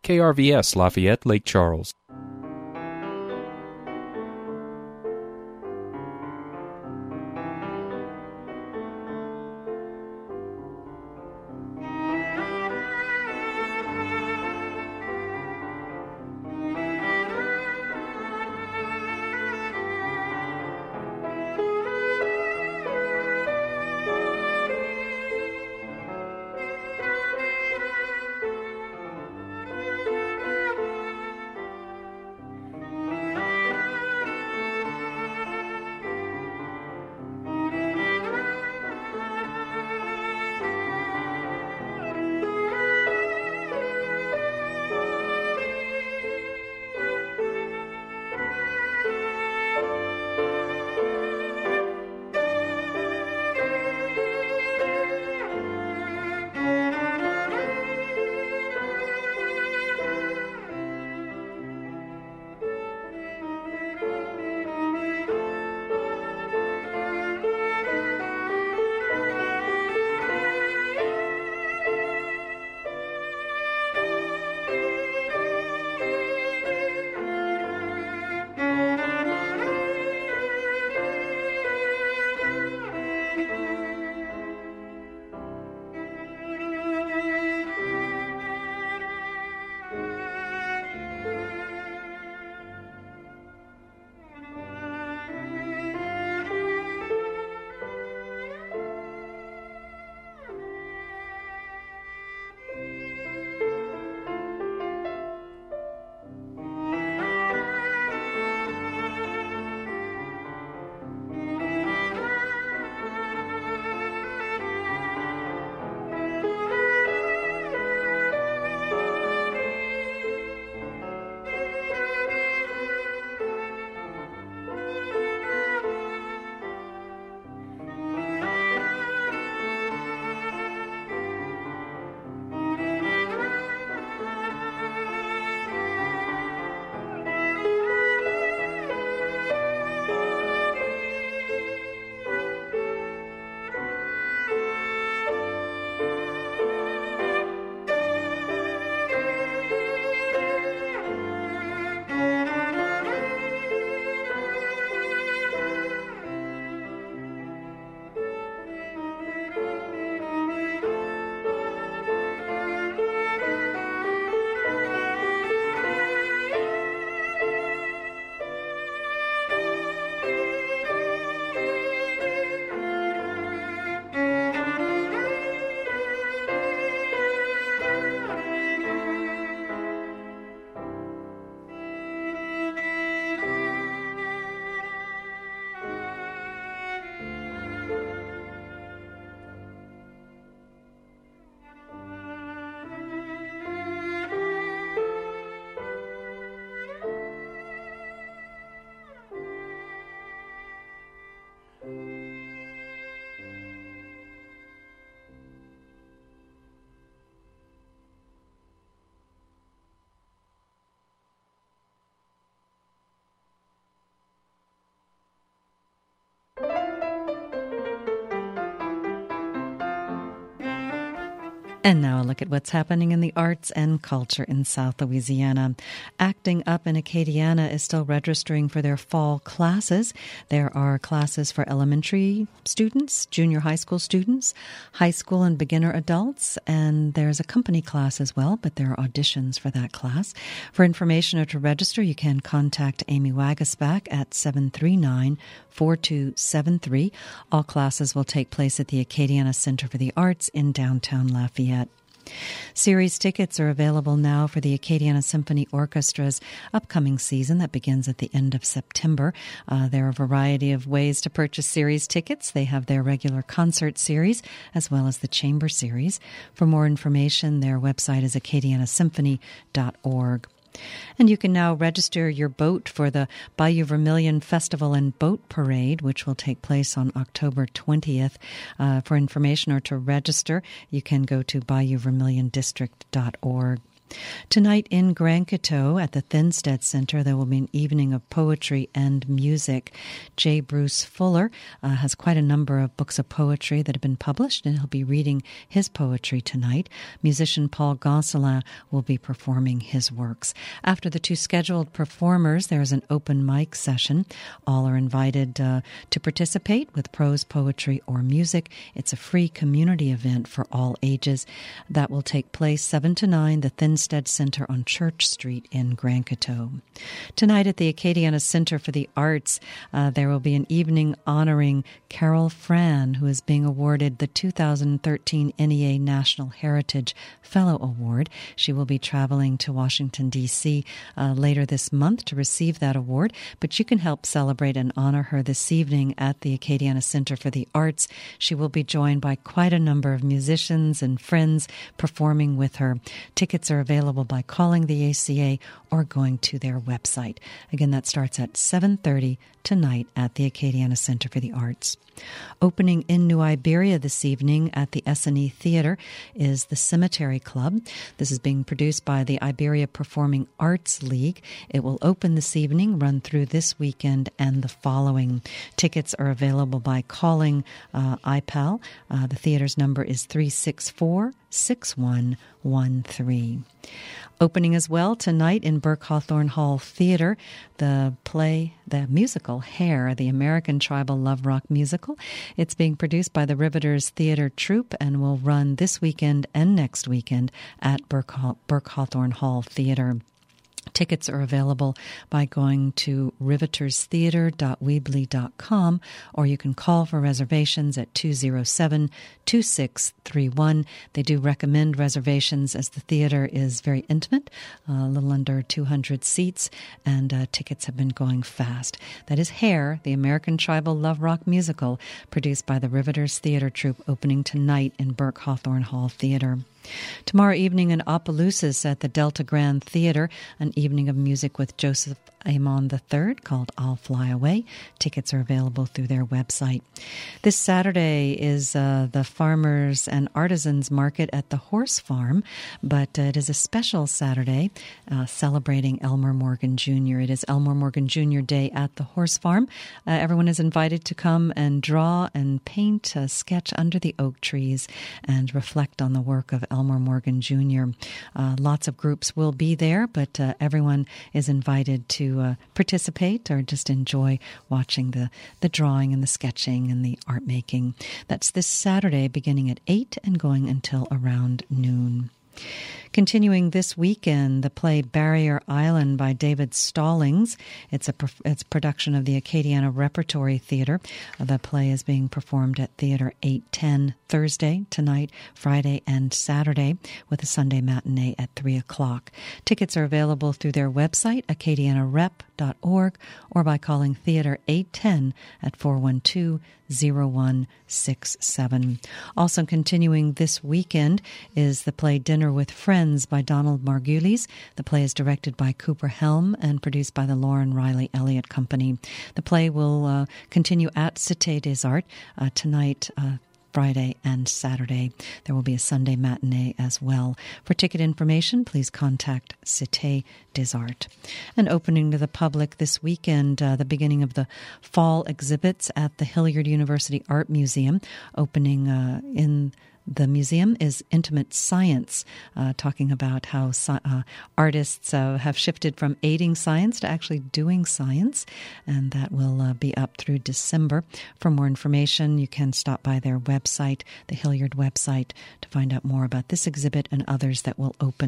KRVS Lafayette, Lake Charles. And now a look at what's happening in the arts and culture in South Louisiana. Acting Up in Acadiana is still registering for their fall classes. There are classes for elementary students, junior high school students, high school and beginner adults, and there's a company class as well, but there are auditions for that class. For information or to register, you can contact Amy Wagasback at 739-4273. All classes will take place at the Acadiana Center for the Arts in downtown Lafayette. Series tickets are available now for the Acadiana Symphony Orchestra's upcoming season that begins at the end of September. There are a variety of ways to purchase series tickets. They have their regular concert series as well as the chamber series. For more information, their website is acadianasymphony.org. And you can now register your boat for the Bayou Vermilion Festival and Boat Parade, which will take place on October 20th. For information or to register, you can go to BayouVermilionDistrict.org. Tonight in Grand Coteau at the Thinstead Center, there will be an evening of poetry and music. J. Bruce Fuller has quite a number of books of poetry that have been published, and he'll be reading his poetry tonight. Musician Paul Gosselin will be performing his works. After the two scheduled performers, there is an open mic session. All are invited to participate with prose, poetry, or music. It's a free community event for all ages that will take place 7 to 9, the Thinstead Center on Church Street in Grand Coteau. Tonight at the Acadiana Center for the Arts, there will be an evening honoring Carol Fran, who is being awarded the 2013 NEA National Heritage Fellow Award. She will be traveling to Washington, D.C. Later this month to receive that award, but you can help celebrate and honor her this evening at the Acadiana Center for the Arts. She will be joined by quite a number of musicians and friends performing with her. Tickets are available by calling the ACA or going to their website. Again, that starts at 7:30 tonight at the Acadiana Center for the Arts. Opening in New Iberia this evening at the S&E Theater is the Cemetery Club. This is being produced by the Iberia Performing Arts League. It will open this evening, run through this weekend and the following. Tickets are available by calling IPAL. The theater's number is 364-6113. Opening as well tonight in Burke Hawthorne Hall Theater, the musical Hair, the American Tribal Love Rock musical. It's being produced by the Riveters Theater Troupe and will run this weekend and next weekend at Burke Hawthorne Hall Theater. Tickets are available by going to riveterstheater.weebly.com, or you can call for reservations at 207-2631. They do recommend reservations as the theater is very intimate, a little under 200 seats, and tickets have been going fast. That is Hair, the American Tribal Love Rock musical, produced by the Riveters Theater Troupe, opening tonight in Burke Hawthorne Hall Theater. Tomorrow evening in Opelousas at the Delta Grand Theater, an evening of music with Joseph Amon III called I'll Fly Away. Tickets are available through their website. This Saturday is the Farmers and Artisans Market at the Horse Farm, but it is a special Saturday celebrating Elmer Morgan Jr. It is Elmer Morgan Jr. Day at the Horse Farm. Everyone is invited to come and draw and paint, sketch under the oak trees, and reflect on the work of Elmer Morgan Jr. Lots of groups will be there, but everyone is invited to participate or just enjoy watching the drawing and the sketching and the art making. That's this Saturday beginning at 8 and going until around noon. Continuing this weekend, the play Barrier Island by David Stallings. It's production of the Acadiana Repertory Theater. The play is being performed at Theater 810 Thursday, tonight, Friday, and Saturday, with a Sunday matinee at 3 o'clock. Tickets are available through their website, acadianarep.org, or by calling Theater 810 at 412-0167. Also continuing this weekend is the play Dinner with Friends by Donald Margulies. The play is directed by Cooper Helm and produced by the Lauren Riley Elliott Company. The play will continue at Cité des Arts tonight, Friday and Saturday. There will be a Sunday matinee as well. For ticket information, please contact Cité des Arts. And opening to the public this weekend, the beginning of the fall exhibits at the Hilliard University Art Museum. Opening in the museum is Intimate Science, talking about how artists have shifted from aiding science to actually doing science, and that will be up through December. For more information, you can stop by their website, the Hilliard website, to find out more about this exhibit and others that will open